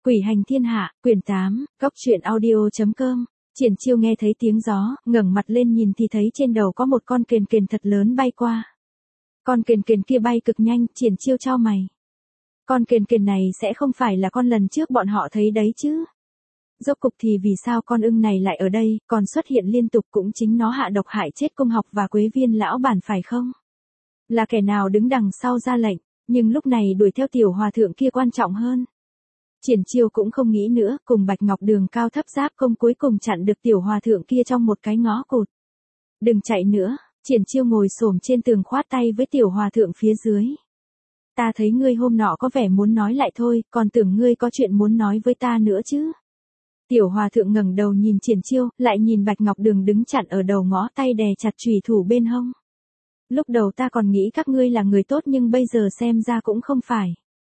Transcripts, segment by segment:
Quỷ hành thiên hạ, quyển 8, Cốc truyện audio.com. Triển Chiêu nghe thấy tiếng gió, ngẩng mặt lên nhìn thì thấy trên đầu có một con kền kền thật lớn bay qua. Con kền kền kia bay cực nhanh, Triển Chiêu chau mày. Con kền kền này sẽ không phải là con lần trước bọn họ thấy đấy chứ? Rốt cục thì vì sao con ưng này lại ở đây, còn xuất hiện liên tục, cũng chính nó hạ độc hại chết Cung Học và Quế Viên lão bản phải không? Là kẻ nào đứng đằng sau ra lệnh, nhưng lúc này đuổi theo tiểu hòa thượng kia quan trọng hơn. Triển Chiêu cũng không nghĩ nữa, cùng Bạch Ngọc Đường cao thấp giáp công cuối cùng chặn được tiểu hòa thượng kia trong một cái ngõ cụt. Đừng chạy nữa, Triển Chiêu ngồi xổm trên tường khoát tay với tiểu hòa thượng phía dưới. Ta thấy ngươi hôm nọ có vẻ muốn nói lại thôi, còn tưởng ngươi có chuyện muốn nói với ta nữa chứ. Tiểu hòa thượng ngẩng đầu nhìn Triển Chiêu, lại nhìn Bạch Ngọc Đường đứng chặn ở đầu ngõ, tay đè chặt chùy thủ bên hông. Lúc đầu ta còn nghĩ các ngươi là người tốt nhưng bây giờ xem ra cũng không phải.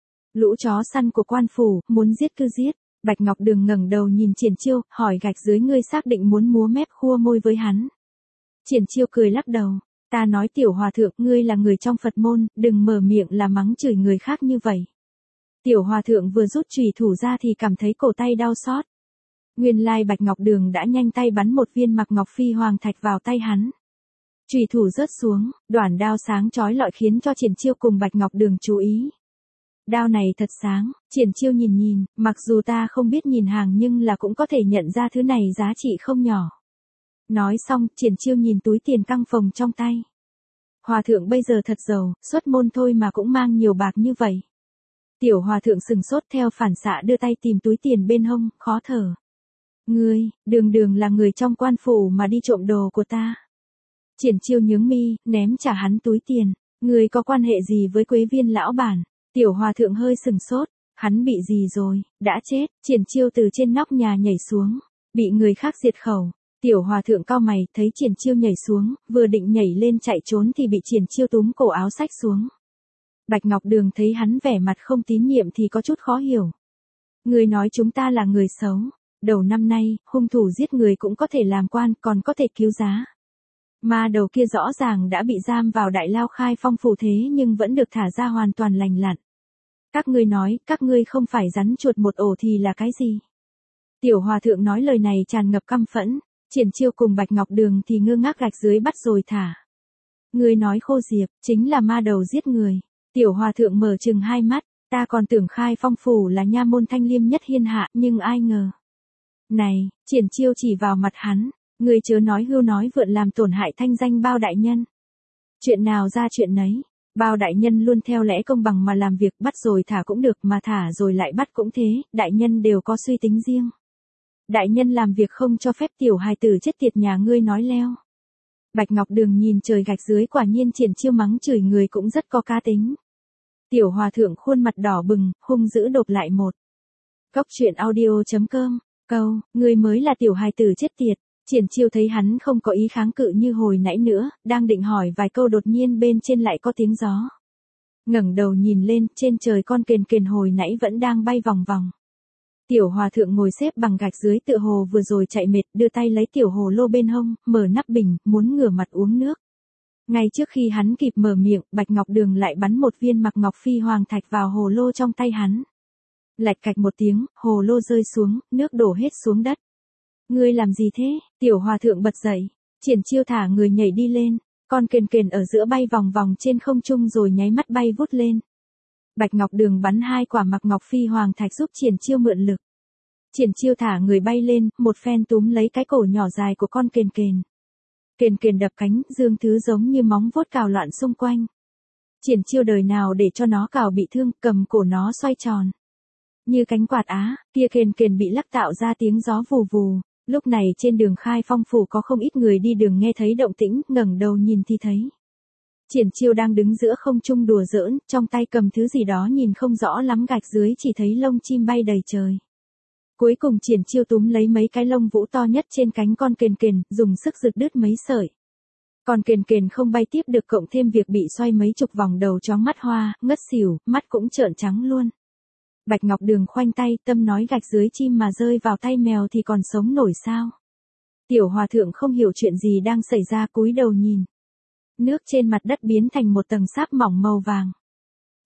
Lũ chó săn của quan phủ, muốn giết cứ giết. Bạch Ngọc Đường ngẩng đầu nhìn Triển Chiêu, hỏi gạch dưới ngươi xác định muốn múa mép khua môi với hắn. Triển Chiêu cười lắc đầu. Ta nói tiểu hòa thượng, ngươi là người trong Phật môn, đừng mở miệng là mắng chửi người khác như vậy. Tiểu hòa thượng vừa rút chùy thủ ra thì cảm thấy cổ tay đau xót. Nguyên lai Bạch Ngọc Đường đã nhanh tay bắn một viên Mạc Ngọc Phi Hoàng Thạch vào tay hắn. Chùy thủ rớt xuống, đoản đao sáng chói lọi khiến cho Triển Chiêu cùng Bạch Ngọc Đường chú ý. Đao này thật sáng, Triển Chiêu nhìn, mặc dù ta không biết nhìn hàng nhưng là cũng có thể nhận ra thứ này giá trị không nhỏ. Nói xong, Triển Chiêu nhìn túi tiền căng phồng trong tay. Hòa thượng bây giờ thật giàu, xuất môn thôi mà cũng mang nhiều bạc như vậy. Tiểu hòa thượng sừng sốt theo phản xạ đưa tay tìm túi tiền bên hông, khó thở. Ngươi, đường là người trong quan phủ mà đi trộm đồ của ta. Triển Chiêu nhướng mi, ném trả hắn túi tiền. Ngươi có quan hệ gì với Quế Viên lão bản? Tiểu hòa thượng hơi sừng sốt. Hắn bị gì rồi, đã chết. Triển Chiêu từ trên nóc nhà nhảy xuống. Bị người khác diệt khẩu. Tiểu hòa thượng cau mày, thấy Triển Chiêu nhảy xuống, vừa định nhảy lên chạy trốn thì bị Triển Chiêu túm cổ áo xách xuống. Bạch Ngọc Đường thấy hắn vẻ mặt không tín nhiệm thì có chút khó hiểu. Ngươi nói chúng ta là người xấu. Đầu năm nay, hung thủ giết người cũng có thể làm quan, còn có thể cứu giá. Ma đầu kia rõ ràng đã bị giam vào đại lao Khai Phong phủ thế nhưng vẫn được thả ra hoàn toàn lành lặn. Các ngươi nói, các ngươi không phải rắn chuột một ổ thì là cái gì? Tiểu hòa thượng nói lời này tràn ngập căm phẫn. Triển Chiêu cùng Bạch Ngọc Đường thì ngơ ngác gạch dưới bắt rồi thả. Ngươi nói Khô Diệp, chính là ma đầu giết người. Tiểu hòa thượng mở trừng hai mắt, ta còn tưởng Khai Phong phủ là nha môn thanh liêm nhất thiên hạ, nhưng ai ngờ. Này, Triển Chiêu chỉ vào mặt hắn, ngươi chớ nói hưu nói vượn làm tổn hại thanh danh Bao đại nhân. Chuyện nào ra chuyện nấy, Bao đại nhân luôn theo lẽ công bằng mà làm việc, bắt rồi thả cũng được mà thả rồi lại bắt cũng thế, đại nhân đều có suy tính riêng. Đại nhân làm việc không cho phép tiểu hài tử chết tiệt nhà ngươi nói leo. Bạch Ngọc Đường nhìn trời gạch dưới, quả nhiên Triển Chiêu mắng chửi người cũng rất có cá tính. Tiểu hòa thượng khuôn mặt đỏ bừng, hung dữ đột lại một. Cốc truyện audio.com. Câu, ngươi mới là tiểu hài tử chết tiệt. Triển Chiêu thấy hắn không có ý kháng cự như hồi nãy nữa, đang định hỏi vài câu đột nhiên bên trên lại có tiếng gió. Ngẩng đầu nhìn lên, trên trời con kền kền hồi nãy vẫn đang bay vòng vòng. Tiểu hòa thượng ngồi xếp bằng gạch dưới tựa hồ vừa rồi chạy mệt, đưa tay lấy tiểu hồ lô bên hông, mở nắp bình, muốn ngửa mặt uống nước. Ngay trước khi hắn kịp mở miệng, Bạch Ngọc Đường lại bắn một viên Mạc Ngọc Phi Hoàng Thạch vào hồ lô trong tay hắn. Lạch cạch một tiếng, hồ lô rơi xuống, nước đổ hết xuống đất. Ngươi làm gì thế? Tiểu hòa thượng bật dậy. Triển Chiêu thả người nhảy đi lên. Con kền kền ở giữa bay vòng vòng trên không trung rồi nháy mắt bay vút lên. Bạch Ngọc Đường bắn 2 quả Mạc Ngọc Phi Hoàng Thạch giúp Triển Chiêu mượn lực. Triển Chiêu thả người bay lên, một phen túm lấy cái cổ nhỏ dài của con kền kền. Kền kền đập cánh, dương thứ giống như móng vuốt cào loạn xung quanh. Triển Chiêu đời nào để cho nó cào bị thương, cầm cổ nó xoay tròn. Như cánh quạt á, kia kền kền bị lắc tạo ra tiếng gió vù vù. Lúc này trên đường Khai Phong phủ có không ít người đi đường nghe thấy động tĩnh, ngẩng đầu nhìn thì thấy. Triển Chiêu đang đứng giữa không trung đùa giỡn, trong tay cầm thứ gì đó nhìn không rõ lắm, gạch dưới chỉ thấy lông chim bay đầy trời. Cuối cùng Triển Chiêu túm lấy mấy cái lông vũ to nhất trên cánh con kền kền, dùng sức giật đứt mấy sợi. Con kền kền không bay tiếp được, cộng thêm việc bị xoay mấy chục vòng đầu chóng mắt hoa, ngất xỉu, mắt cũng trợn trắng luôn. Bạch Ngọc Đường khoanh tay, tâm nói gạch dưới chim mà rơi vào tay mèo thì còn sống nổi sao? Tiểu hòa thượng không hiểu chuyện gì đang xảy ra, cúi đầu nhìn. Nước trên mặt đất biến thành một tầng sáp mỏng màu vàng.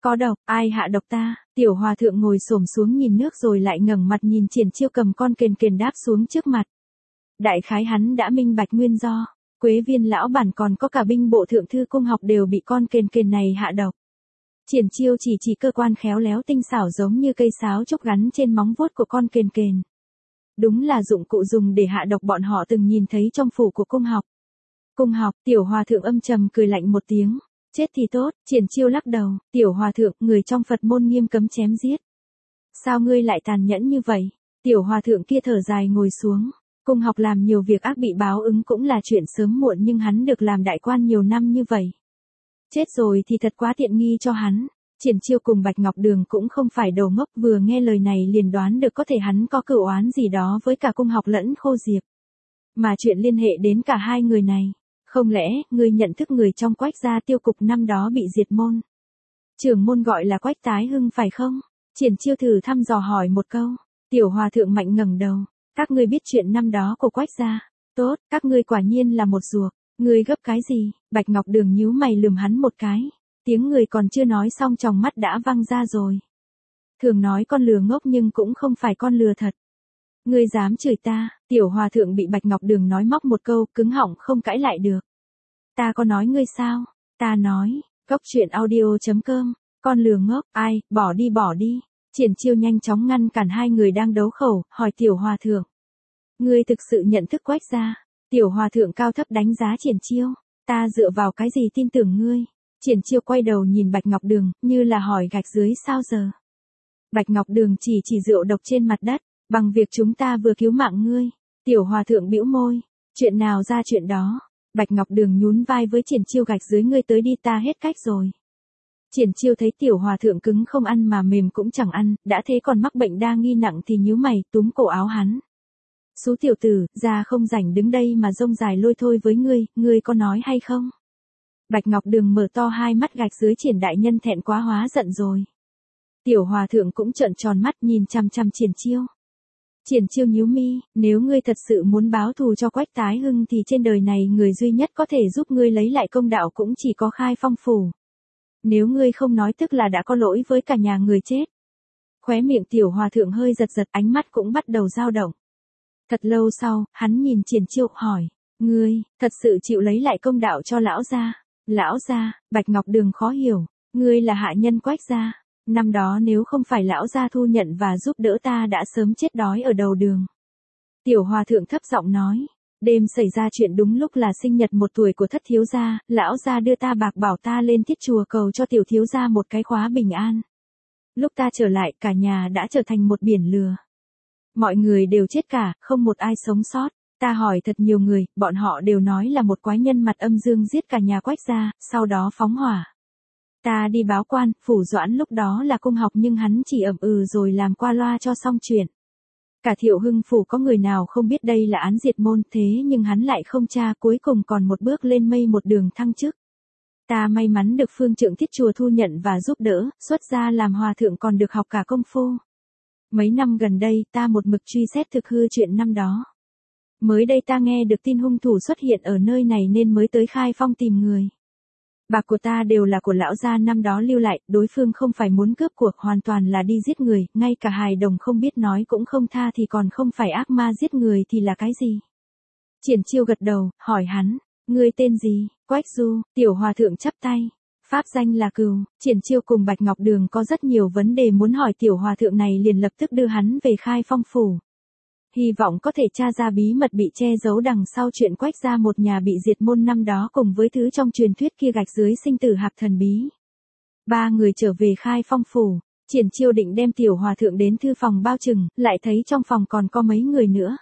Có độc, ai hạ độc ta? Tiểu hòa thượng ngồi xổm xuống nhìn nước rồi lại ngẩng mặt nhìn Triển Chiêu cầm con kền kền đáp xuống trước mặt. Đại khái hắn đã minh bạch nguyên do. Quế Viên lão bản còn có cả binh bộ thượng thư cung học đều bị con kền kền này hạ độc. Triển Chiêu chỉ cơ quan khéo léo tinh xảo giống như cây sáo trúc gắn trên móng vuốt của con kền kền. Đúng là dụng cụ dùng để hạ độc bọn họ từng nhìn thấy trong phủ của cung học. Cung học, tiểu hòa thượng âm trầm cười lạnh một tiếng. Chết thì tốt, Triển Chiêu lắc đầu, tiểu hòa thượng, người trong Phật môn nghiêm cấm chém giết. Sao ngươi lại tàn nhẫn như vậy? Tiểu hòa thượng kia thở dài ngồi xuống. Cung học làm nhiều việc ác bị báo ứng cũng là chuyện sớm muộn nhưng hắn được làm đại quan nhiều năm như vậy. Chết rồi thì thật quá tiện nghi cho hắn. Triển Chiêu cùng Bạch Ngọc Đường cũng không phải đồ ngốc, vừa nghe lời này liền đoán được có thể hắn có cửu oán gì đó với cả cung học lẫn Khô Diệp. Mà chuyện liên hệ đến cả hai người này. Không lẽ, ngươi nhận thức người trong Quách gia tiêu cục năm đó bị diệt môn? Trưởng môn gọi là Quách Tái Hưng phải không? Triển Chiêu thử thăm dò hỏi một câu. Tiểu hòa thượng mạnh ngẩng đầu. Các ngươi biết chuyện năm đó của Quách gia. Tốt, các ngươi quả nhiên là một ruột. Ngươi gấp cái gì? Bạch Ngọc Đường nhíu mày lườm hắn một cái. Tiếng người còn chưa nói xong tròng mắt đã văng ra rồi. Thường nói con lừa ngốc nhưng cũng không phải con lừa thật. Ngươi dám chửi ta? Tiểu hòa thượng bị Bạch Ngọc Đường nói móc một câu, cứng họng không cãi lại được. Ta có nói ngươi sao? Ta nói, cốc truyện audio.com, con lừa ngốc, ai, bỏ đi. Triển Chiêu nhanh chóng ngăn cản hai người đang đấu khẩu, hỏi tiểu hòa thượng. Ngươi thực sự nhận thức Quách gia? Tiểu hòa thượng cao thấp đánh giá Triển Chiêu. Ta dựa vào cái gì tin tưởng ngươi? Triển Chiêu quay đầu nhìn Bạch Ngọc Đường, như là hỏi gạch dưới sao giờ. Bạch Ngọc Đường chỉ rượu độc trên mặt đất, bằng việc chúng ta vừa cứu mạng ngươi. Tiểu hòa thượng bĩu môi. Chuyện nào ra chuyện đó. Bạch Ngọc Đường nhún vai với Triển Chiêu, gạch dưới ngươi tới đi, ta hết cách rồi. Triển Chiêu thấy tiểu hòa thượng cứng không ăn mà mềm cũng chẳng ăn, đã thế còn mắc bệnh đa nghi nặng thì nhíu mày túm cổ áo hắn. Xú tiểu tử, ra không rảnh đứng đây mà rông dài lôi thôi với ngươi có nói hay không? Bạch Ngọc Đường mở to hai mắt, gạch dưới Triển đại nhân thẹn quá hóa giận rồi. Tiểu hòa thượng cũng trợn tròn mắt nhìn chằm chằm Triển Chiêu. Triển Chiêu nhíu mi, nếu ngươi thật sự muốn báo thù cho Quách Tái Hưng thì trên đời này người duy nhất có thể giúp ngươi lấy lại công đạo cũng chỉ có Khai Phong phủ. Nếu ngươi không nói tức là đã có lỗi với cả nhà người chết. Khóe miệng tiểu hòa thượng hơi giật, ánh mắt cũng bắt đầu dao động. Thật lâu sau, hắn nhìn Triển Chiêu hỏi, ngươi, thật sự chịu lấy lại công đạo cho lão gia? Lão gia? Bạch Ngọc Đường khó hiểu, ngươi là hạ nhân Quách gia. Năm đó nếu không phải lão gia thu nhận và giúp đỡ ta đã sớm chết đói ở đầu đường. Tiểu hòa thượng thấp giọng nói, đêm xảy ra chuyện đúng lúc là sinh nhật 1 tuổi của thất thiếu gia, lão gia đưa ta bạc bảo ta lên thiết chùa cầu cho tiểu thiếu gia một cái khóa bình an. Lúc ta trở lại cả nhà đã trở thành một biển lửa. Mọi người đều chết cả, không một ai sống sót. Ta hỏi thật nhiều người, bọn họ đều nói là một quái nhân mặt âm dương giết cả nhà Quách gia, sau đó phóng hỏa. Ta đi báo quan, Phủ Doãn lúc đó là cung học nhưng hắn chỉ ậm ừ rồi làm qua loa cho xong chuyện. Cả Thiệu Hưng phủ có người nào không biết đây là án diệt môn, thế nhưng hắn lại không tra, cuối cùng còn một bước lên mây một đường thăng chức. Ta may mắn được phương trượng thiết chùa thu nhận và giúp đỡ, xuất gia làm hòa thượng còn được học cả công phu. Mấy năm gần đây ta một mực truy xét thực hư chuyện năm đó. Mới đây ta nghe được tin hung thủ xuất hiện ở nơi này nên mới tới Khai Phong tìm người. Bạc của ta đều là của lão gia năm đó lưu lại, đối phương không phải muốn cướp cuộc, hoàn toàn là đi giết người, ngay cả hài đồng không biết nói cũng không tha thì còn không phải ác ma giết người thì là cái gì? Triển Chiêu gật đầu, hỏi hắn, ngươi tên gì? Quách Du. Tiểu hòa thượng chắp tay. Pháp danh là Cừu. Triển Chiêu cùng Bạch Ngọc Đường có rất nhiều vấn đề muốn hỏi tiểu hòa thượng này, liền lập tức đưa hắn về Khai Phong phủ. Hy vọng có thể tra ra bí mật bị che giấu đằng sau chuyện Quách gia một nhà bị diệt môn năm đó cùng với thứ trong truyền thuyết kia gạch dưới sinh tử hạp thần bí. 3 người trở về Khai Phong phủ, Triển Chiêu định đem tiểu hòa thượng đến thư phòng Bao Trừng, lại thấy trong phòng còn có mấy người nữa.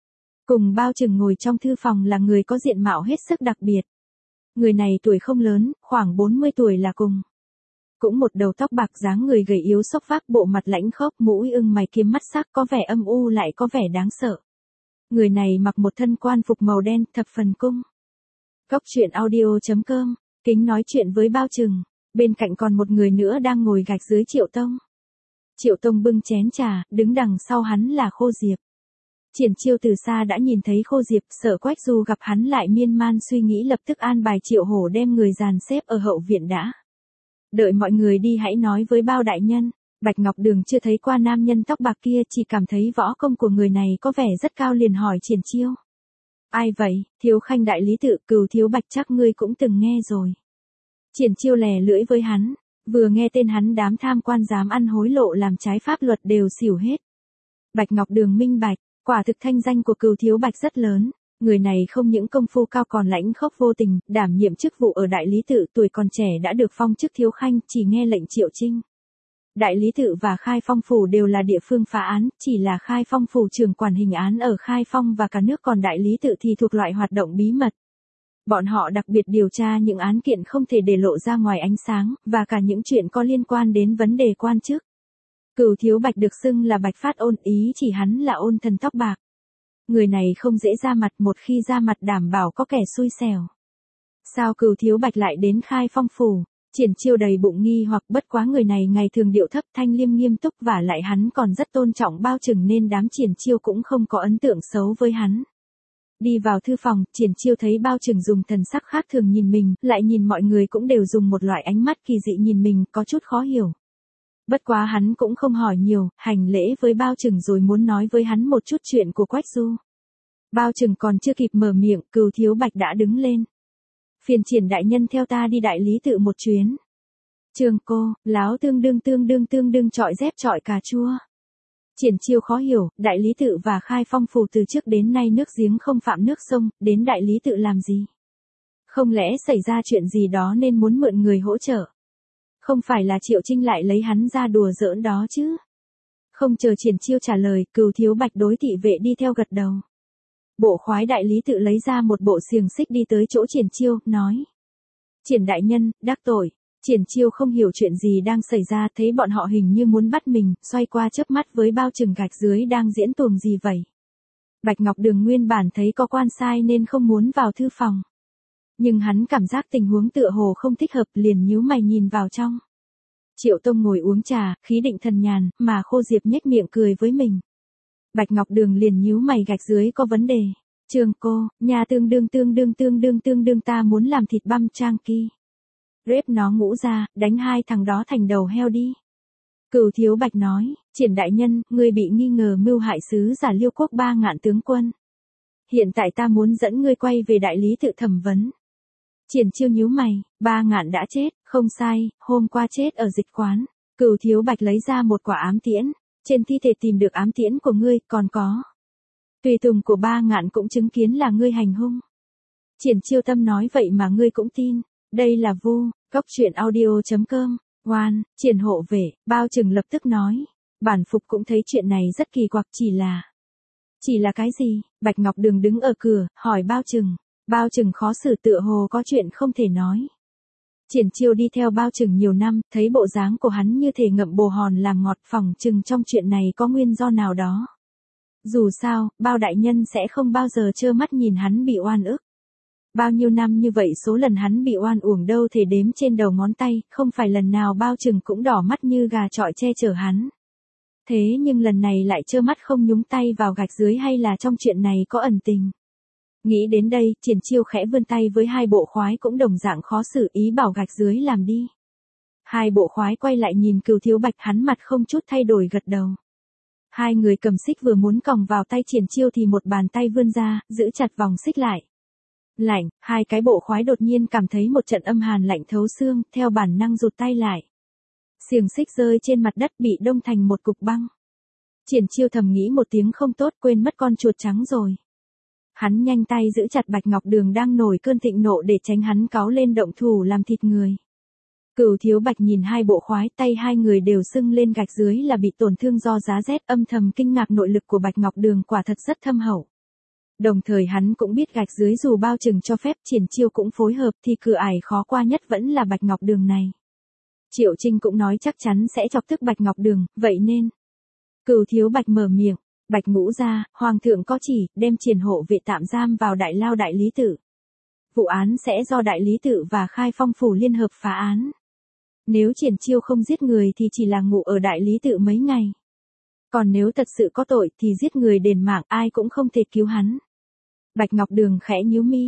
Cùng Bao Trừng ngồi trong thư phòng là người có diện mạo hết sức đặc biệt. Người này tuổi không lớn, khoảng 40 tuổi là cùng. Cũng một đầu tóc bạc, dáng người gầy yếu xốc vác, bộ mặt lãnh khốc, mũi ưng mày kiếm, mắt sắc, có vẻ âm u lại có vẻ đáng sợ. Người này mặc một thân quan phục màu đen, thập phần cung. Cốc truyện audio.com, kính nói chuyện với Bao Trừng. Bên cạnh còn một người nữa đang ngồi gạch dưới Triệu Tông. Triệu Tông bưng chén trà, đứng đằng sau hắn là Khô Diệp. Triển Chiêu từ xa đã nhìn thấy Khô Diệp, sợ Quách Du gặp hắn lại miên man suy nghĩ, lập tức an bài Triệu Hổ đem người dàn xếp ở hậu viện đã. Đợi mọi người đi hãy nói với Bao đại nhân. Bạch Ngọc Đường chưa thấy qua nam nhân tóc bạc kia, chỉ cảm thấy võ công của người này có vẻ rất cao, liền hỏi Triển Chiêu. Ai vậy? Thiếu khanh đại lý tự Cửu Thiếu Bạch, chắc ngươi cũng từng nghe rồi. Triển Chiêu lè lưỡi với hắn, vừa nghe tên hắn đám tham quan dám ăn hối lộ làm trái pháp luật đều xỉu hết. Bạch Ngọc Đường minh bạch, quả thực thanh danh của Cửu Thiếu Bạch rất lớn. Người này không những công phu cao còn lãnh khốc vô tình, đảm nhiệm chức vụ ở đại lý tự, tuổi còn trẻ đã được phong chức thiếu khanh, chỉ nghe lệnh triệu trinh. Đại lý tự và Khai Phong phủ đều là địa phương phá án, chỉ là Khai Phong phủ trưởng quản hình án ở Khai Phong và cả nước, còn đại lý tự thì thuộc loại hoạt động bí mật. Bọn họ đặc biệt điều tra những án kiện không thể để lộ ra ngoài ánh sáng, và cả những chuyện có liên quan đến vấn đề quan chức. Cửu Thiếu Bạch được xưng là Bạch Phát Ôn, ý chỉ hắn là ôn thần tóc bạc. Người này không dễ ra mặt, một khi ra mặt đảm bảo có kẻ xui xẻo. Sao Cửu Thiếu Bạch lại đến Khai Phong phủ? Triển Chiêu đầy bụng nghi hoặc, bất quá người này ngày thường điệu thấp thanh liêm nghiêm túc, và lại hắn còn rất tôn trọng Bao Trừng nên đám Triển Chiêu cũng không có ấn tượng xấu với hắn. Đi vào thư phòng, Triển Chiêu thấy Bao Trừng dùng thần sắc khác thường nhìn mình, lại nhìn mọi người cũng đều dùng một loại ánh mắt kỳ dị nhìn mình, có chút khó hiểu. Bất quá hắn cũng không hỏi nhiều, hành lễ với Bao Trừng rồi muốn nói với hắn một chút chuyện của Quách Du. Bao Trừng còn chưa kịp mở miệng, Cửu Thiếu Bạch đã đứng lên. Phiền Triển đại nhân theo ta đi đại lý tự một chuyến. Trường cô, láo tương đương chọi dép chọi cà chua. Triển Chiêu khó hiểu, đại lý tự và Khai Phong phủ từ trước đến nay nước giếng không phạm nước sông, đến đại lý tự làm gì? Không lẽ xảy ra chuyện gì đó nên muốn mượn người hỗ trợ? Không phải là Triệu Trinh lại lấy hắn ra đùa giỡn đó chứ? Không chờ Triển Chiêu trả lời, Cửu Thiếu Bạch đối thị vệ đi theo gật đầu. Bộ khoái đại lý tự lấy ra một bộ xiềng xích đi tới chỗ Triển Chiêu, nói. Triển đại nhân, đắc tội. Triển Chiêu không hiểu chuyện gì đang xảy ra, thấy bọn họ hình như muốn bắt mình, xoay qua chớp mắt với Bao Trừng gạch dưới đang diễn tuồng gì vậy. Bạch Ngọc Đường nguyên bản thấy có quan sai nên không muốn vào thư phòng. Nhưng hắn cảm giác tình huống tựa hồ không thích hợp, liền nhíu mày nhìn vào trong. Triệu Tông ngồi uống trà, khí định thần nhàn, mà Khô Diệp nhếch miệng cười với mình. Bạch Ngọc Đường liền nhíu mày, gạch dưới có vấn đề. Trường cô, nhà tương đương ta muốn làm thịt băm Trang Ki. Rếp nó ngũ ra, đánh hai thằng đó thành đầu heo đi. Cửu Thiếu Bạch nói, Triển đại nhân, ngươi bị nghi ngờ mưu hại sứ giả Liêu quốc 3.000 tướng quân. Hiện tại ta muốn dẫn ngươi quay về đại lý tự thẩm vấn. Triển Chiêu nhíu mày, 3.000 đã chết, không sai, hôm qua chết ở dịch quán. Cửu Thiếu Bạch lấy ra một quả ám tiễn, trên thi thể tìm được ám tiễn của ngươi, còn có. Tùy tùng của 3.000 cũng chứng kiến là ngươi hành hung. Triển Chiêu tâm nói vậy mà ngươi cũng tin, đây là vu, cóc truyện audio.com, Oan, Triển hộ vệ, Bao Trừng lập tức nói. Bản phục cũng thấy chuyện này rất kỳ quặc, Chỉ là cái gì? Bạch Ngọc Đường đứng ở cửa, hỏi Bao Trừng. Bao Trừng khó xử, tựa hồ có chuyện không thể nói. Triển Chiêu đi theo Bao Trừng nhiều năm, thấy bộ dáng của hắn như thể ngậm bồ hòn làm ngọt, phỏng chừng trong chuyện này có nguyên do nào đó. Dù sao, Bao đại nhân sẽ không bao giờ trơ mắt nhìn hắn bị oan ức. Bao nhiêu năm như vậy số lần hắn bị oan uổng đâu thể đếm trên đầu ngón tay, không phải lần nào Bao Trừng cũng đỏ mắt như gà chọi che chở hắn. Thế nhưng lần này lại trơ mắt không nhúng tay vào gạch dưới, hay là trong chuyện này có ẩn tình. Nghĩ đến đây, Triển Chiêu khẽ vươn tay với hai bộ khoái cũng đồng dạng khó xử, ý bảo gạch dưới làm đi. Hai bộ khoái quay lại nhìn Cửu Thiếu Bạch, hắn mặt không chút thay đổi gật đầu. Hai người cầm xích vừa muốn còng vào tay Triển Chiêu thì một bàn tay vươn ra, giữ chặt vòng xích lại. Lạnh, hai cái bộ khoái đột nhiên cảm thấy một trận âm hàn lạnh thấu xương, theo bản năng rụt tay lại. Xiềng xích rơi trên mặt đất bị đông thành một cục băng. Triển Chiêu thầm nghĩ một tiếng không tốt, quên mất con chuột trắng rồi. Hắn nhanh tay giữ chặt Bạch Ngọc Đường đang nổi cơn thịnh nộ để tránh hắn cáu lên động thủ làm thịt người. Cửu Thiếu Bạch nhìn hai bộ khoái, tay hai người đều sưng lên, gạch dưới là bị tổn thương do giá rét, âm thầm kinh ngạc nội lực của Bạch Ngọc Đường quả thật rất thâm hậu. Đồng thời hắn cũng biết gạch dưới dù Bao Trừng cho phép, Triển Chiêu cũng phối hợp thì cửa ải khó qua nhất vẫn là Bạch Ngọc Đường này. Triệu Trinh cũng nói chắc chắn sẽ chọc tức Bạch Ngọc Đường, vậy nên. Cửu Thiếu Bạch mở miệng, Bạch ngũ ra, Hoàng thượng có chỉ, đem Triển hộ vệ tạm giam vào đại lao đại lý tự. Vụ án sẽ do đại lý tự và Khai Phong phủ liên hợp phá án. Nếu Triển Chiêu không giết người thì chỉ là ngủ ở đại lý tự mấy ngày. Còn nếu thật sự có tội thì giết người đền mạng, ai cũng không thể cứu hắn. Bạch Ngọc Đường khẽ nhíu mi,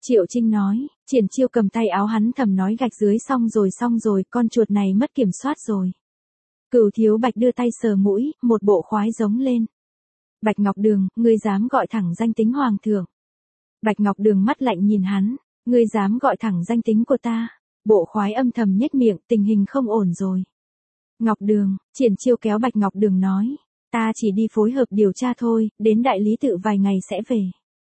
Triệu Trinh nói, Triển Chiêu cầm tay áo hắn thầm nói gạch dưới xong rồi, con chuột này mất kiểm soát rồi. Cửu Thiếu Bạch đưa tay sờ mũi, một bộ khoái giống lên. Bạch Ngọc Đường, ngươi dám gọi thẳng danh tính hoàng thượng. Bạch Ngọc Đường mắt lạnh nhìn hắn, ngươi dám gọi thẳng danh tính của ta. Bộ khoái âm thầm nhếch miệng, tình hình không ổn rồi. Ngọc Đường, Triển Chiêu kéo Bạch Ngọc Đường nói, ta chỉ đi phối hợp điều tra thôi, đến đại lý tự vài ngày sẽ về.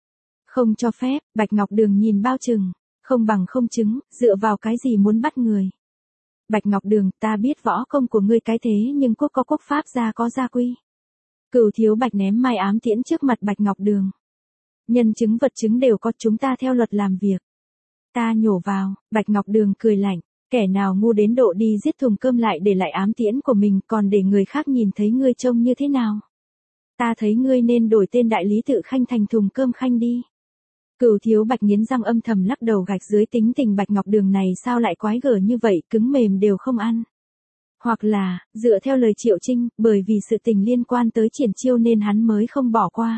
Không cho phép, Bạch Ngọc Đường nhìn Bao Trừng, không bằng không chứng, dựa vào cái gì muốn bắt người. Bạch Ngọc Đường, ta biết võ công của ngươi cái thế nhưng quốc có quốc pháp, gia có gia quy. Cửu Thiếu Bạch ném mai ám tiễn trước mặt Bạch Ngọc Đường. Nhân chứng vật chứng đều có, chúng ta theo luật làm việc. Ta nhổ vào, Bạch Ngọc Đường cười lạnh, kẻ nào ngu đến độ đi giết thùng cơm lại để lại ám tiễn của mình còn để người khác nhìn thấy ngươi trông như thế nào. Ta thấy ngươi nên đổi tên đại lý tự Khanh thành thùng cơm Khanh đi. Cửu Thiếu Bạch nghiến răng âm thầm lắc đầu, gạch dưới tính tình Bạch Ngọc Đường này sao lại quái gở như vậy, cứng mềm đều không ăn. Hoặc là, dựa theo lời Triệu Trinh, bởi vì sự tình liên quan tới Triển Chiêu nên hắn mới không bỏ qua.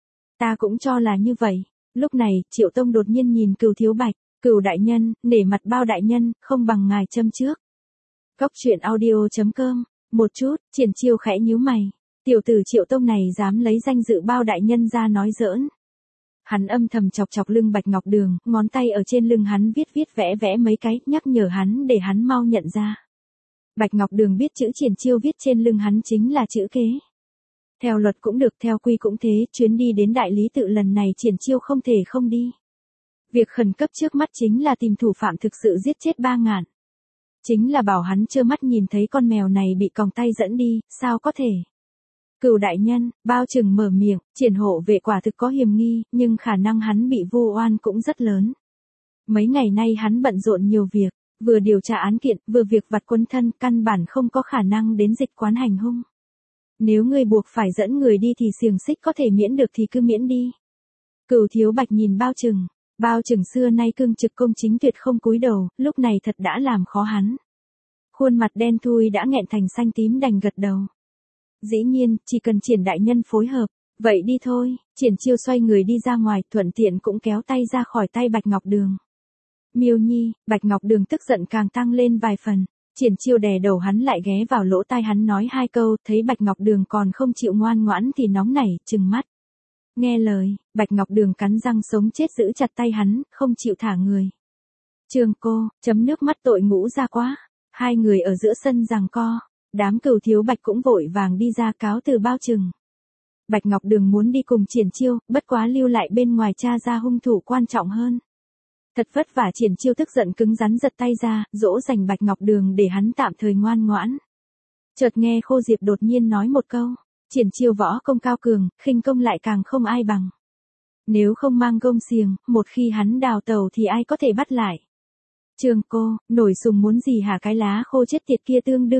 Ta cũng cho là như vậy. Lúc này, Triệu Tông đột nhiên nhìn Cửu Thiếu Bạch, Cửu đại nhân, nể mặt Bao đại nhân, không bằng ngài châm trước. Góc truyện audio.com, một chút, Triển Chiêu khẽ nhíu mày. Tiểu tử Triệu Tông này dám lấy danh dự Bao đại nhân ra nói giỡn. Hắn âm thầm chọc chọc lưng Bạch Ngọc Đường, ngón tay ở trên lưng hắn viết vẽ mấy cái, nhắc nhở hắn để hắn mau nhận ra. Bạch Ngọc Đường biết chữ Triển Chiêu viết trên lưng hắn chính là chữ kế. Theo luật cũng được, theo quy cũng thế, chuyến đi đến đại lý tự lần này Triển Chiêu không thể không đi. Việc khẩn cấp trước mắt chính là tìm thủ phạm thực sự giết chết 3.000. Chính là bảo hắn trơ mắt nhìn thấy con mèo này bị còng tay dẫn đi, sao có thể. Cửu đại nhân, Bao Trừng mở miệng, Triển hộ vệ quả thực có hiềm nghi, nhưng khả năng hắn bị vu oan cũng rất lớn. Mấy ngày nay hắn bận rộn nhiều việc, vừa điều tra án kiện, vừa việc vặt quân thân, căn bản không có khả năng đến dịch quán hành hung. Nếu ngươi buộc phải dẫn người đi thì xiềng xích có thể miễn được thì cứ miễn đi. Cửu Thiếu Bạch nhìn Bao Trừng. Bao Trừng xưa nay cương trực công chính tuyệt không cúi đầu, lúc này thật đã làm khó hắn. Khuôn mặt đen thui đã nghẹn thành xanh tím, đành gật đầu. Dĩ nhiên, chỉ cần Triển đại nhân phối hợp, vậy đi thôi. Triển Chiêu xoay người đi ra ngoài, thuận tiện cũng kéo tay ra khỏi tay Bạch Ngọc Đường. Miêu Nhi, Bạch Ngọc Đường tức giận càng tăng lên vài phần. Triển Chiêu đè đầu hắn lại, ghé vào lỗ tai hắn nói 2 câu, thấy Bạch Ngọc Đường còn không chịu ngoan ngoãn thì nóng nảy, trừng mắt. Nghe lời, Bạch Ngọc Đường cắn răng sống chết giữ chặt tay hắn, không chịu thả người. Trường cô, chấm nước mắt tội ngũ ra quá. Hai người ở giữa sân giằng co. Đám Cửu Thiếu Bạch cũng vội vàng đi ra cáo từ Bao Trừng. Bạch Ngọc Đường muốn đi cùng Triển Chiêu, bất quá lưu lại bên ngoài tra ra hung thủ quan trọng hơn. Thật vất vả Triển Chiêu tức giận cứng rắn giật tay ra, dỗ dành Bạch Ngọc Đường để hắn tạm thời ngoan ngoãn. Chợt nghe Khô Diệp đột nhiên nói một câu, Triển Chiêu võ công cao cường, khinh công lại càng không ai bằng. Nếu không mang gông xiềng, một khi hắn đào tẩu thì ai có thể bắt lại. Trường cô, nổi sùng muốn gì hả, cái lá khô chết tiệt kia tương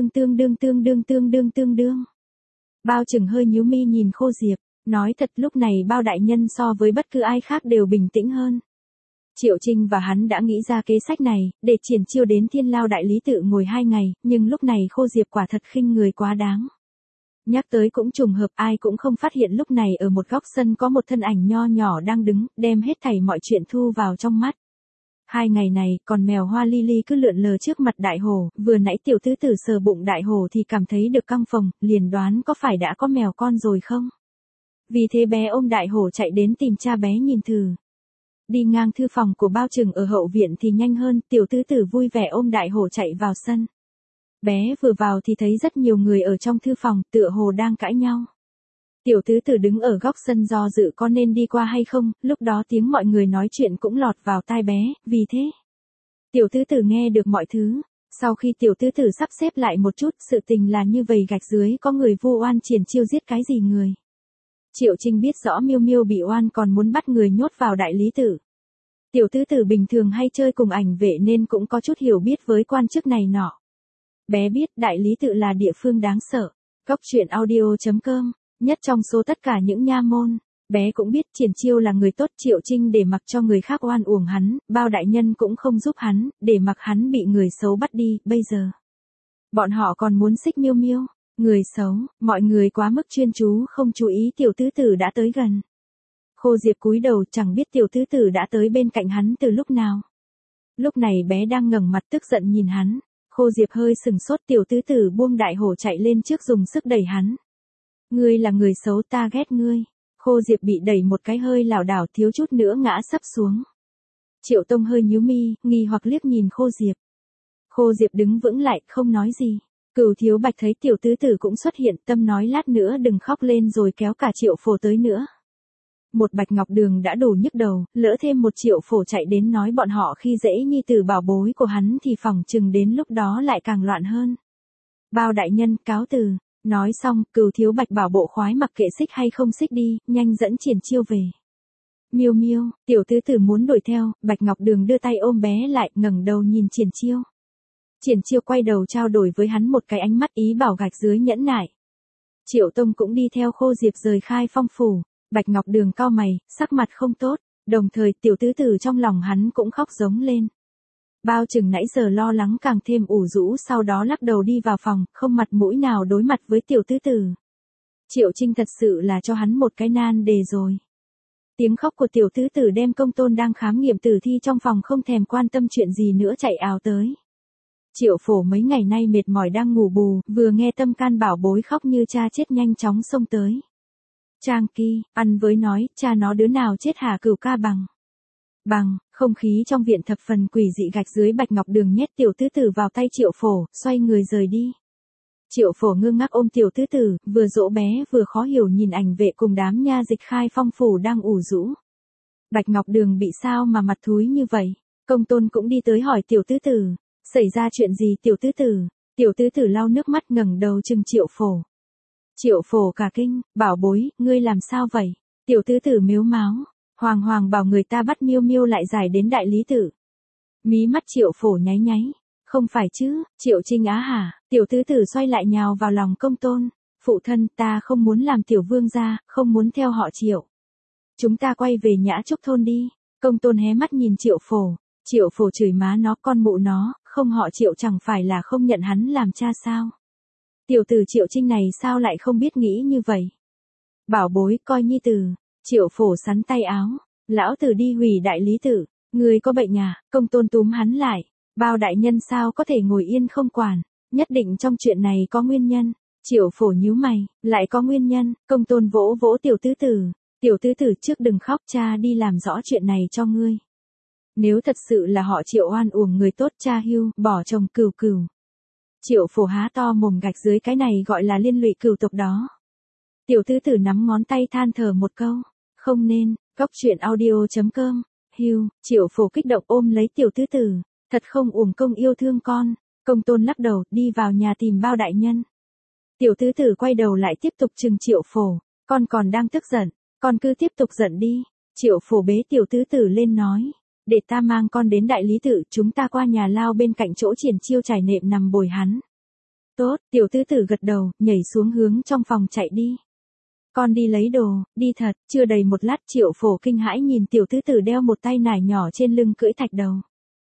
đương. Bao Trừng hơi nhíu mi nhìn Khô Diệp, nói thật lúc này Bao đại nhân so với bất cứ ai khác đều bình tĩnh hơn. Triệu Trinh và hắn đã nghĩ ra kế sách này, để Triển Chiêu đến Thiên Lao đại lý tự ngồi 2 ngày, nhưng lúc này Khô Diệp quả thật khinh người quá đáng. Nhắc tới cũng trùng hợp, ai cũng không phát hiện lúc này ở một góc sân có một thân ảnh nho nhỏ đang đứng, đem hết thảy mọi chuyện thu vào trong mắt. 2 ngày này, còn mèo Hoa Lily cứ lượn lờ trước mặt Đại Hổ, vừa nãy tiểu tứ tử sờ bụng Đại Hổ thì cảm thấy được căng phồng, liền đoán có phải đã có mèo con rồi không. Vì thế bé ôm Đại Hổ chạy đến tìm cha bé nhìn thử. Đi ngang thư phòng của Bao Trừng ở hậu viện thì nhanh hơn, tiểu tứ tử vui vẻ ôm Đại Hổ chạy vào sân. Bé vừa vào thì thấy rất nhiều người ở trong thư phòng, tựa hồ đang cãi nhau. Tiểu tứ tử đứng ở góc sân do dự có nên đi qua hay không, lúc đó tiếng mọi người nói chuyện cũng lọt vào tai bé, vì thế. Tiểu tứ tử nghe được mọi thứ. Sau khi tiểu tứ tử sắp xếp lại một chút, sự tình là như vậy, gạch dưới có người vu oan Triển Chiêu giết cái gì người. Triệu Trinh biết rõ Miêu Miêu bị oan còn muốn bắt người nhốt vào đại lý tự. Tiểu tứ tử bình thường hay chơi cùng ảnh vệ nên cũng có chút hiểu biết với quan chức này nọ. Bé biết đại lý tự là địa phương đáng sợ. Góc truyện audio.com, nhất trong số tất cả những nha môn. Bé cũng biết Triển Chiêu là người tốt, Triệu Trinh để mặc cho người khác oan uổng hắn, Bao đại nhân cũng không giúp hắn, để mặc hắn bị người xấu bắt đi, bây giờ. Bọn họ còn muốn xích Miêu Miêu, người xấu, mọi người quá mức chuyên chú không chú ý tiểu tứ tử đã tới gần. Khô Diệp cúi đầu chẳng biết tiểu tứ tử đã tới bên cạnh hắn từ lúc nào. Lúc này bé đang ngẩng mặt tức giận nhìn hắn. Khô Diệp hơi sừng sốt, tiểu tứ tử buông đại hổ chạy lên trước dùng sức đẩy hắn. Ngươi là người xấu, ta ghét ngươi. Khô Diệp bị đẩy một cái hơi lảo đảo, thiếu chút nữa ngã sấp xuống. Triệu Tông hơi nhíu mi, nghi hoặc liếc nhìn Khô Diệp. Khô Diệp đứng vững lại, không nói gì. Cửu Thiếu Bạch thấy tiểu tứ tử cũng xuất hiện, tâm nói lát nữa đừng khóc lên rồi kéo cả Triệu Phổ tới nữa. Một Bạch Ngọc Đường đã đủ nhức đầu, lỡ thêm một Triệu Phổ chạy đến nói bọn họ khi dễ nhi tử bảo bối của hắn thì phỏng chừng đến lúc đó lại càng loạn hơn. Bao đại nhân, cáo từ. Nói xong, Cửu Thiếu Bạch bảo bộ khoái mặc kệ xích hay không xích đi, nhanh dẫn Triển Chiêu về. Miêu Miêu, tiểu tứ tử muốn đuổi theo, Bạch Ngọc Đường đưa tay ôm bé lại, ngẩng đầu nhìn Triển Chiêu. Triển Chiêu quay đầu trao đổi với hắn một cái ánh mắt ý bảo gạch dưới nhẫn nại. Triệu Tông cũng đi theo Khô Diệp rời Khai Phong phủ. Bạch Ngọc Đường cau mày, sắc mặt không tốt, đồng thời tiểu tứ tử trong lòng hắn cũng khóc giống lên. Bao Trừng nãy giờ lo lắng càng thêm ủ rũ, sau đó lắc đầu đi vào phòng, không mặt mũi nào đối mặt với tiểu tứ tử. Triệu Trinh thật sự là cho hắn một cái nan đề rồi. Tiếng khóc của tiểu tứ tử đem Công Tôn đang khám nghiệm tử thi trong phòng không thèm quan tâm chuyện gì nữa chạy ào tới. Triệu Phổ mấy ngày nay mệt mỏi đang ngủ bù, vừa nghe Tâm Can bảo bối khóc như cha chết nhanh chóng xông tới. Trang Kỳ, ăn với nói, cha nó đứa nào chết hả Cửu ca bằng. Không khí trong viện thập phần quỷ dị, gạch dưới Bạch Ngọc Đường nhét tiểu tứ tử vào tay Triệu Phổ, xoay người rời đi. Triệu Phổ ngơ ngác ôm tiểu tứ tử, vừa dỗ bé vừa khó hiểu nhìn ảnh vệ cùng đám nha dịch Khai Phong phủ đang ủ rũ. Bạch Ngọc Đường bị sao mà mặt thúi như vậy? Công Tôn cũng đi tới hỏi tiểu tứ tử, xảy ra chuyện gì tiểu tứ tử? Tiểu tứ tử lau nước mắt ngẩng đầu trừng Triệu Phổ. Triệu Phổ cả kinh, bảo bối, ngươi làm sao vậy? Tiểu tứ tử mếu máo, Hoàng bảo người ta bắt Miêu Miêu lại giải đến đại lý tự. Mí mắt Triệu Phổ nháy nháy, không phải chứ, Triệu Trinh á hả? Tiểu tứ tử xoay lại nhào vào lòng Công Tôn, phụ thân, ta không muốn làm tiểu vương gia, không muốn theo họ Triệu. Chúng ta quay về Nhã Trúc thôn đi. Công Tôn hé mắt nhìn Triệu Phổ. Triệu Phổ chửi má nó, con mụ nó, không họ Triệu chẳng phải là không nhận hắn làm cha sao? Tiểu tử Triệu Trinh này sao lại không biết nghĩ như vậy? Bảo bối, coi nhi tử. Triệu Phổ sắn tay áo, lão tử đi hủy đại lý tự, người có bệnh à? Công Tôn túm hắn lại, Bao đại nhân sao có thể ngồi yên không quản, nhất định trong chuyện này có nguyên nhân. Triệu Phổ nhíu mày, lại có nguyên nhân. Công Tôn vỗ vỗ tiểu tứ tử, tiểu tứ tử trước đừng khóc, cha đi làm rõ chuyện này cho ngươi. Nếu thật sự là họ Triệu oan uổng người tốt, cha hưu, bỏ chồng Cửu Cửu. Triệu Phổ há to mồm, gạch dưới cái này gọi là liên lụy cửu tộc đó. Tiểu tứ tử nắm ngón tay than thở một câu, không nên. Cóc truyện audio.com. Hưu, Triệu Phổ kích động ôm lấy tiểu tứ tử, thật không uổng công yêu thương con. Công Tôn lắc đầu, đi vào nhà tìm Bao đại nhân. Tiểu tứ tử quay đầu lại tiếp tục trừng Triệu Phổ, con còn đang tức giận, con cứ tiếp tục giận đi. Triệu Phổ bế tiểu tứ tử lên nói, để ta mang con đến đại lý tự, chúng ta qua nhà lao bên cạnh chỗ Triển Chiêu trải nệm nằm bồi hắn. Tốt, tiểu tứ tử gật đầu, nhảy xuống hướng trong phòng chạy đi. Con đi lấy đồ, đi thật. Chưa đầy một lát Triệu Phổ kinh hãi nhìn tiểu tứ tử đeo một tay nải nhỏ trên lưng cưỡi thạch đầu.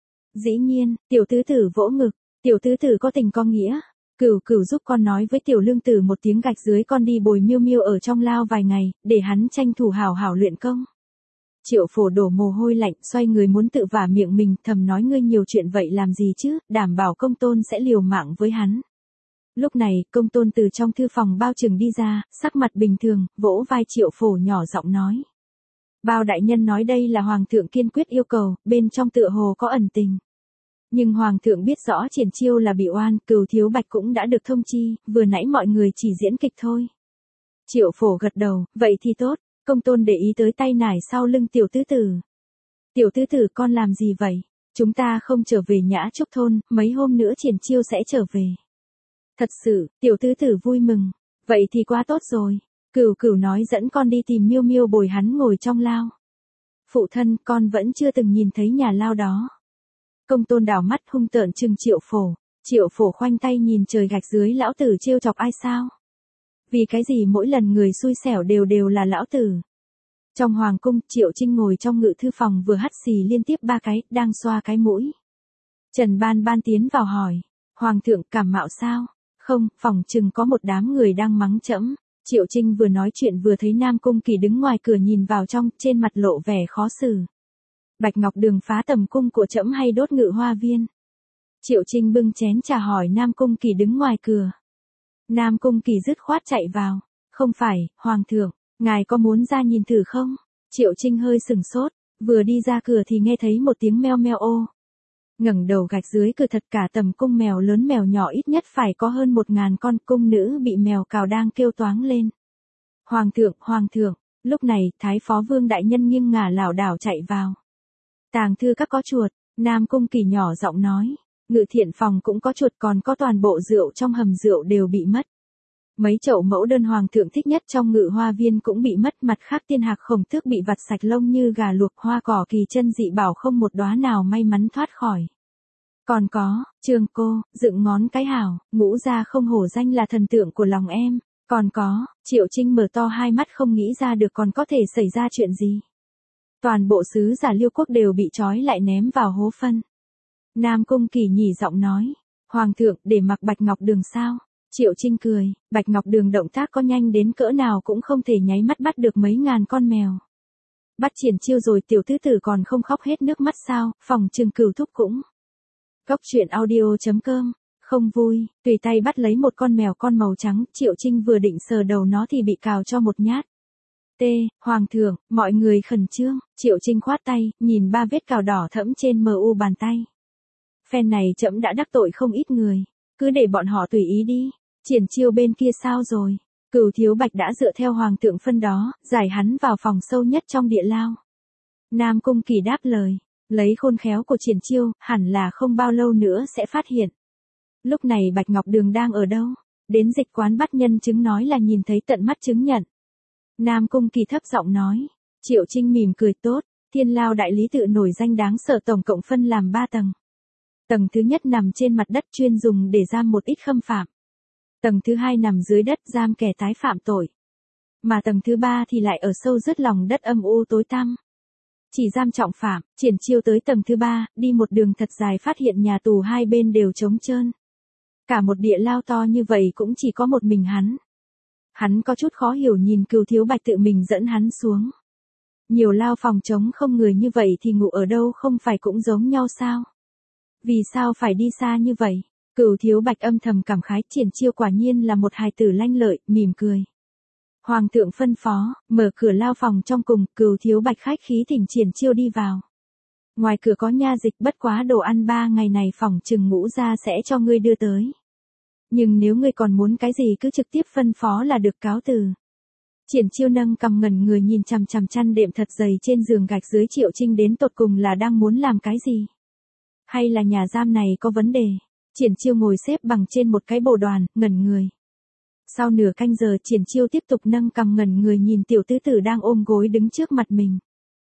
Dĩ nhiên, tiểu tứ tử vỗ ngực, tiểu tứ tử có tình có nghĩa. Cửu Cửu giúp con nói với tiểu lương tử một tiếng, gạch dưới con đi bồi Miêu Miêu ở trong lao vài ngày, để hắn tranh thủ hảo hảo luyện công. Triệu Phổ đổ mồ hôi lạnh, xoay người muốn tự vả miệng mình, thầm nói ngươi nhiều chuyện vậy làm gì chứ, đảm bảo Công Tôn sẽ liều mạng với hắn. Lúc này, Công Tôn từ trong thư phòng Bao Trừng đi ra, sắc mặt bình thường, vỗ vai Triệu Phổ nhỏ giọng nói. Bao đại nhân nói đây là Hoàng thượng kiên quyết yêu cầu, bên trong tựa hồ có ẩn tình. Nhưng Hoàng thượng biết rõ Triển Chiêu là bị oan, Cửu Thiếu Bạch cũng đã được thông chi, vừa nãy mọi người chỉ diễn kịch thôi. Triệu Phổ gật đầu, vậy thì tốt. Công Tôn để ý tới tay nải sau lưng tiểu tứ tử. Tiểu tứ tử, con làm gì vậy? Chúng ta không trở về Nhã Trúc thôn, mấy hôm nữa Triển Chiêu sẽ trở về. Thật sự, tiểu tứ tử vui mừng. Vậy thì quá tốt rồi. Cửu Cửu nói dẫn con đi tìm Miêu Miêu bồi hắn ngồi trong lao. Phụ thân, con vẫn chưa từng nhìn thấy nhà lao đó. Công Tôn đảo mắt hung tợn trừng Triệu Phổ. Triệu Phổ khoanh tay nhìn trời, gạch dưới lão tử trêu chọc ai sao? Vì cái gì mỗi lần người xui xẻo đều là lão tử? Trong hoàng cung, Triệu Trinh ngồi trong ngự thư phòng vừa hắt xì liên tiếp 3 cái, đang xoa cái mũi. Trần Ban Ban tiến vào hỏi, Hoàng thượng cảm mạo sao? Không, phòng chừng có một đám người đang mắng trẫm. Triệu Trinh vừa nói chuyện vừa thấy Nam Cung Kỳ đứng ngoài cửa nhìn vào trong, trên mặt lộ vẻ khó xử. Bạch Ngọc Đường phá tầm cung của trẫm hay đốt Ngự Hoa Viên? Triệu Trinh bưng chén trà hỏi Nam Cung Kỳ đứng ngoài cửa. Nam Cung Kỳ dứt khoát chạy vào. Không phải, Hoàng thượng, ngài có muốn ra nhìn thử không? Triệu Trinh hơi sừng sốt, vừa đi ra cửa thì nghe thấy một tiếng meo meo ô. Ngẩng đầu gạch dưới cửa thật cả tầm cung mèo lớn mèo nhỏ ít nhất phải có hơn 1000 con, cung nữ bị mèo cào đang kêu toáng lên. Hoàng thượng, lúc này Thái Phó Vương đại nhân nghiêng ngả lảo đảo chạy vào. Tàng thư các có chuột, Nam Cung Kỳ nhỏ giọng nói, Ngự Thiện phòng cũng có chuột, còn có toàn bộ rượu trong hầm rượu đều bị mất. Mấy chậu mẫu đơn hoàng thượng thích nhất trong Ngự Hoa Viên cũng bị mất, mặt khác Tiên Hạc Khổng Tước bị vặt sạch lông như gà luộc, hoa cỏ kỳ chân dị bảo không một đóa nào may mắn thoát khỏi. Còn có, Trường cô, dựng ngón cái hảo, Ngũ gia không hổ danh là thần tượng của lòng em. Còn có, Triệu Trinh mở to hai mắt không nghĩ ra được còn có thể xảy ra chuyện gì. Toàn bộ sứ giả Liêu quốc đều bị trói lại ném vào hố phân. Nam Cung Kỳ nhỉ giọng nói, Hoàng thượng để mặc Bạch Ngọc Đường sao? Triệu Trinh cười, Bạch Ngọc Đường động tác có nhanh đến cỡ nào cũng không thể nháy mắt bắt được mấy ngàn con mèo. Bắt Triển Chiêu rồi tiểu tứ tử còn không khóc hết nước mắt sao? Phòng Trừng Cửu Thúc cũng. Góc truyện audio.com, không vui, tùy tay bắt lấy một con mèo con màu trắng, Triệu Trinh vừa định sờ đầu nó thì bị cào cho một nhát. Hoàng thượng, mọi người khẩn trương, Triệu Trinh khoát tay, nhìn 3 vết cào đỏ thẫm trên mu bàn tay. Phen này trẫm đã đắc tội không ít người, cứ để bọn họ tùy ý đi. Triển Chiêu bên kia sao rồi? Cửu Thiếu Bạch đã dựa theo hoàng thượng phân đó, giải hắn vào phòng sâu nhất trong địa lao. Nam Cung Kỳ đáp lời, lấy khôn khéo của Triển Chiêu, hẳn là không bao lâu nữa sẽ phát hiện. Lúc này Bạch Ngọc Đường đang ở đâu? Đến dịch quán bắt nhân chứng nói là nhìn thấy tận mắt chứng nhận. Nam Cung Kỳ thấp giọng nói. Triệu Trinh mỉm cười tốt, Thiên Lao đại lý tự nổi danh đáng sợ tổng cộng phân làm 3 tầng. Tầng thứ nhất nằm trên mặt đất chuyên dùng để giam một ít khâm phạm. Tầng thứ hai nằm dưới đất giam kẻ tái phạm tội. Mà tầng thứ ba thì lại ở sâu rất lòng đất âm u tối tăm. Chỉ giam trọng phạm. Triển Chiêu tới tầng thứ ba, đi một đường thật dài phát hiện nhà tù hai bên đều trống trơn. Cả một địa lao to như vậy cũng chỉ có một mình hắn. Hắn có chút khó hiểu nhìn Cửu Thiếu Bạch tự mình dẫn hắn xuống. Nhiều lao phòng trống không người như vậy thì ngủ ở đâu không phải cũng giống nhau sao? Vì sao phải đi xa như vậy? Cửu Thiếu Bạch âm thầm cảm khái, Triển Chiêu quả nhiên là một hài tử lanh lợi, mỉm cười. Hoàng thượng phân phó, mở cửa lao phòng trong cùng, Cửu Thiếu Bạch khách khí thỉnh Triển Chiêu đi vào. Ngoài cửa có nha dịch, bất quá đồ ăn 3 ngày này phỏng chừng Ngũ gia sẽ cho ngươi đưa tới. Nhưng nếu ngươi còn muốn cái gì cứ trực tiếp phân phó là được, cáo từ. Triển Chiêu nâng cằm ngẩn người nhìn chằm chằm chăn đệm thật dày trên giường gạch dưới Triệu Trinh đến tột cùng là đang muốn làm cái gì? Hay là nhà giam này có vấn đề? Triển Chiêu ngồi xếp bằng trên một cái bồ đoàn, ngẩn người. Sau nửa canh giờ Triển Chiêu tiếp tục nâng cằm ngẩn người nhìn tiểu tứ tử đang ôm gối đứng trước mặt mình.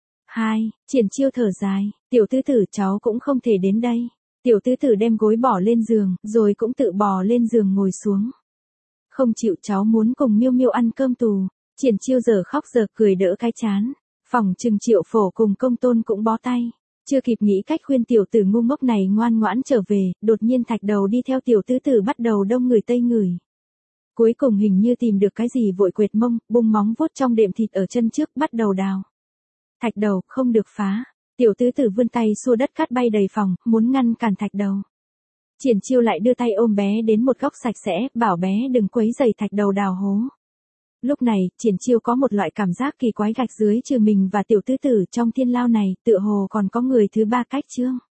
Triển Chiêu thở dài, tiểu tứ tử cháu cũng không thể đến đây. Tiểu tứ tử đem gối bỏ lên giường, rồi cũng tự bò lên giường ngồi xuống. Không chịu, cháu muốn cùng Miêu Miêu ăn cơm tù. Triển Chiêu giờ khóc giờ cười đỡ cái chán. Phòng Trừng Triệu Phổ cùng Công Tôn cũng bó tay. Chưa kịp nghĩ cách khuyên tiểu tử ngu ngốc này ngoan ngoãn trở về, đột nhiên Thạch Đầu đi theo tiểu tứ tử bắt đầu đông người tây người. Cuối cùng hình như tìm được cái gì vội quệt mông, bung móng vuốt trong đệm thịt ở chân trước bắt đầu đào. Thạch Đầu, không được phá. Tiểu tứ tử vươn tay xua đất cát bay đầy phòng, muốn ngăn cản Thạch Đầu. Triển Chiêu lại đưa tay ôm bé đến một góc sạch sẽ, bảo bé đừng quấy rầy Thạch Đầu đào hố. Lúc này, Triển Chiêu có một loại cảm giác kỳ quái, gạch dưới trừ mình và tiểu tứ tử trong thiên lao này, tựa hồ còn có người thứ ba cách chương.